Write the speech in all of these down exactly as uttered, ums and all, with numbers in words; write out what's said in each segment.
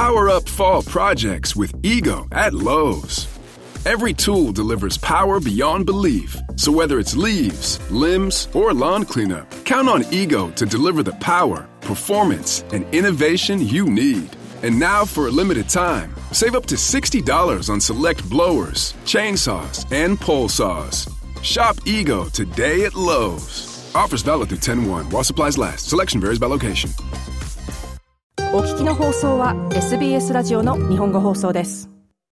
Power up fall projects with Ego at Lowe's. Every tool delivers power beyond belief. So whether it's leaves, limbs, or lawn cleanup, count on Ego to deliver the power, performance, and innovation you need. And now for a limited time, save up to sixty dollars on select blowers, chainsaws, and pole saws. Shop Ego today at Lowe's. Offers valid through ten one while supplies last. Selection varies by location. お聞きの放送は エスビーエス ラジオの日本語放送です。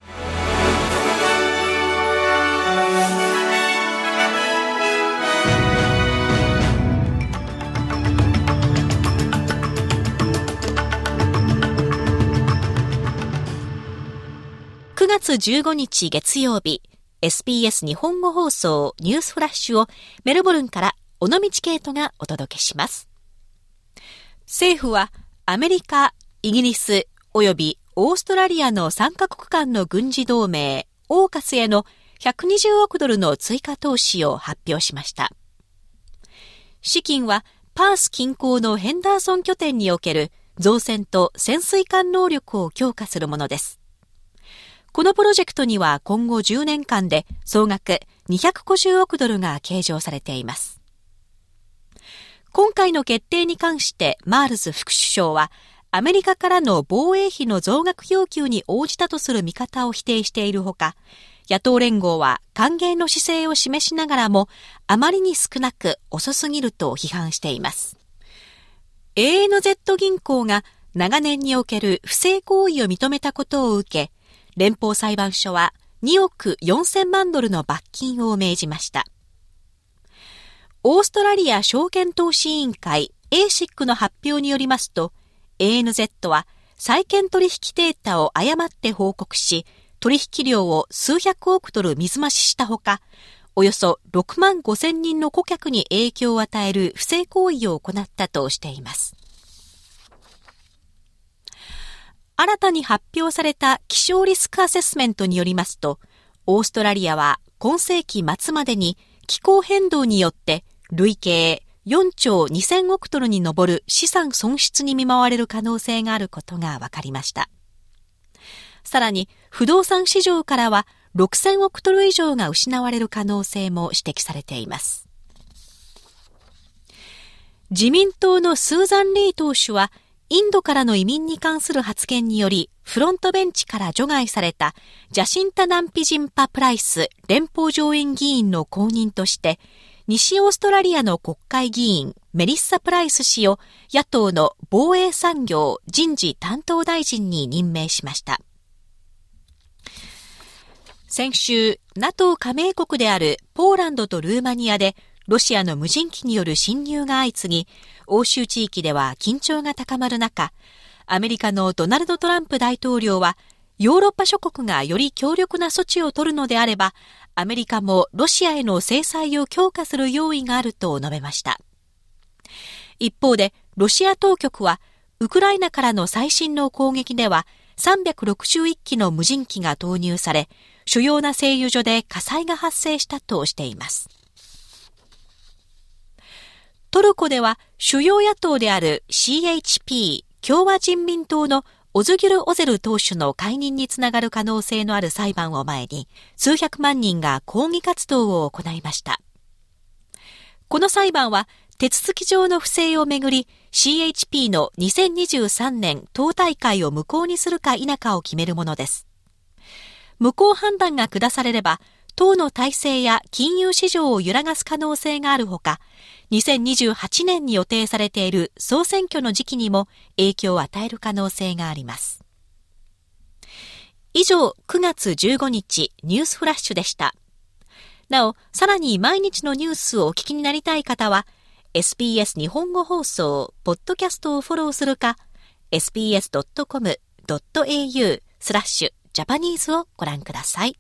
くがつじゅうごにち月曜日、エスビーエス 日本語放送ニュースフラッシュをメルボルンから尾道ケイトがお届けします。政府はアメリカ、イギリスおよびオーストラリアのさんカ国間の軍事同盟オーカスへのひゃくにじゅうおくドルの追加投資を発表しました。資金はパース近郊のヘンダーソン拠点における造船と潜水艦能力を強化するものです。このプロジェクトには今後じゅうねんかんで総額にひゃくごじゅうおくドルが計上されています。今回の決定に関してマールズ副首相はアメリカからの防衛費の増額要求に応じたとする見方を否定しているほか、野党連合は歓迎の姿勢を示しながらもあまりに少なく遅すぎると批判しています。エーエヌゼット 銀行が長年における不正行為を認めたことを受け、連邦裁判所はにおくよんせんまんドルの罰金を命じました。オーストラリア証券投資委員会 エーシック の発表によりますと、エーエヌゼット は債券取引データを誤って報告し、取引量を数百億ドル水増ししたほか、およそろくまんごせんにんの顧客に影響を与える不正行為を行ったとしています。新たに発表された気象リスクアセスメントによりますと、オーストラリアは今世紀末までに気候変動によって累計よんちょうにせんおくドルに上る資産損失に見舞われる可能性があることが分かりました。さらに不動産市場からはろくせんおくドル以上が失われる可能性も指摘されています。自民党のスーザン・リー党首はインドからの移民に関する発言によりフロントベンチから除外されたジャシンタ・ナンピジンパ・プライス連邦上院議員の後任として西オーストラリアの国会議員メリッサ・プライス氏を野党の防衛産業人事担当大臣に任命しました。先週 ナトー 加盟国であるポーランドとルーマニアでロシアの無人機による侵入が相次ぎ、欧州地域では緊張が高まる中、アメリカのドナルド・トランプ大統領はヨーロッパ諸国がより強力な措置を取るのであれば、アメリカもロシアへの制裁を強化する用意があると述べました。一方で、ロシア当局は、ウクライナからの最新の攻撃では、さんびゃくろくじゅういっきの無人機が投入され、主要な製油所で火災が発生したとしています。トルコでは、主要野党である シーエイチピー 共和人民党のオズギュル・オゼル党首の解任につながる可能性のある裁判を前に、数百万人が抗議活動を行いました。この裁判は、手続き上の不正をめぐり、シーエイチピー のにせんにじゅうさんねん党大会を無効にするか否かを決めるものです。無効判断が下されれば、党の体制や金融市場を揺らがす可能性があるほか、にせんにじゅうはちねんに予定されている総選挙の時期にも影響を与える可能性があります。以上、くがつじゅうごにちニュースフラッシュでした。なお、さらに毎日のニュースをお聞きになりたい方は、エスビーエス 日本語放送、ポッドキャストをフォローするか、エスビーエスドットコムドットエーユー スラッシュジャパニーズをご覧ください。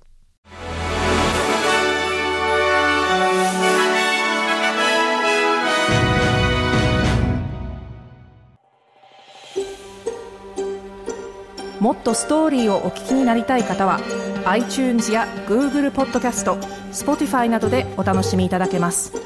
もっとストーリーをお聞きになりたい方は iTunes や Google ポッドキャスト、Spotify などでお楽しみいただけます。